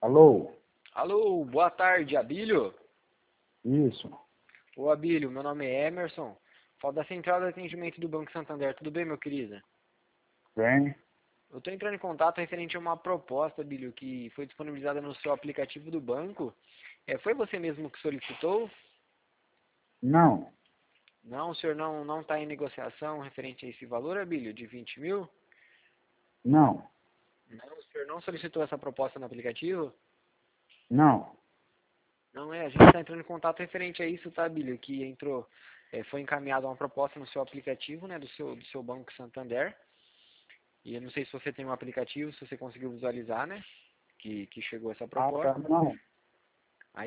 Alô? Alô, boa tarde, Abílio. Isso. Ô, Abílio, meu nome é Emerson. Falo da Central de Atendimento do Banco Santander. Tudo bem, meu querido? Bem? Eu estou entrando em contato referente a uma proposta, Abílio, que foi disponibilizada no seu aplicativo do banco. Foi você mesmo que solicitou? Não. Não, o senhor não está em negociação referente a esse valor, Abílio, de 20 mil? Não. Não, o senhor não solicitou essa proposta no aplicativo? Não. Não é, a gente está entrando em contato referente a isso, tá, Abílio? Que foi encaminhada uma proposta no seu aplicativo, né, do seu Banco Santander. E eu não sei se você tem um aplicativo, se você conseguiu visualizar, né? Que chegou essa Ah, tá. proposta. Não.